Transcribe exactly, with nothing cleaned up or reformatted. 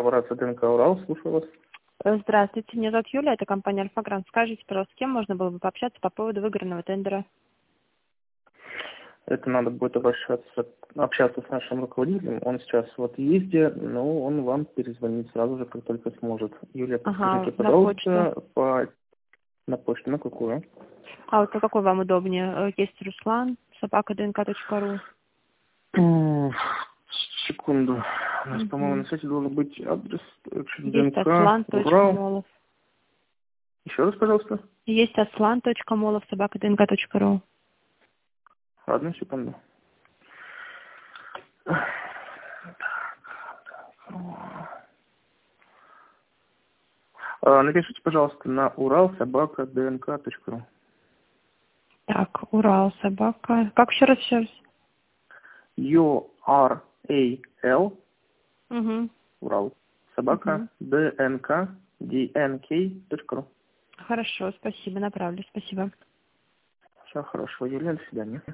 Корпорация ДНК Урал, слушаю вас. Здравствуйте, меня зовут Юля, это компания Альфа-Грант. Скажите, пожалуйста, с кем можно было бы пообщаться по поводу выигранного тендера? Это надо будет обращаться, общаться с нашим руководителем. Он сейчас вот в езде, но он вам перезвонит сразу же, как только сможет. Юлия, Ага, подскажите, на пожалуйста, почту. по... на почту, на какую? А вот какой вам удобнее? Есть Руслан, собака ДНК.ру. М, Секунду. У нас, по-моему, Угу. на сайте должен быть адрес Есть ДНК Урал. Аслан.Молов. Еще раз, пожалуйста. Есть Аслан.Молов, собака ДНК.ру. Одну секунду. А, Напишите, пожалуйста, на урал собака днк.ру. Так, Урал, собака. Как еще раз, еще раз? ю ар эй эл, Угу. Урал, собака Угу. днк, днк.ру. Хорошо, спасибо, направлю, спасибо. Всего хорошего, Юлия, до свидания.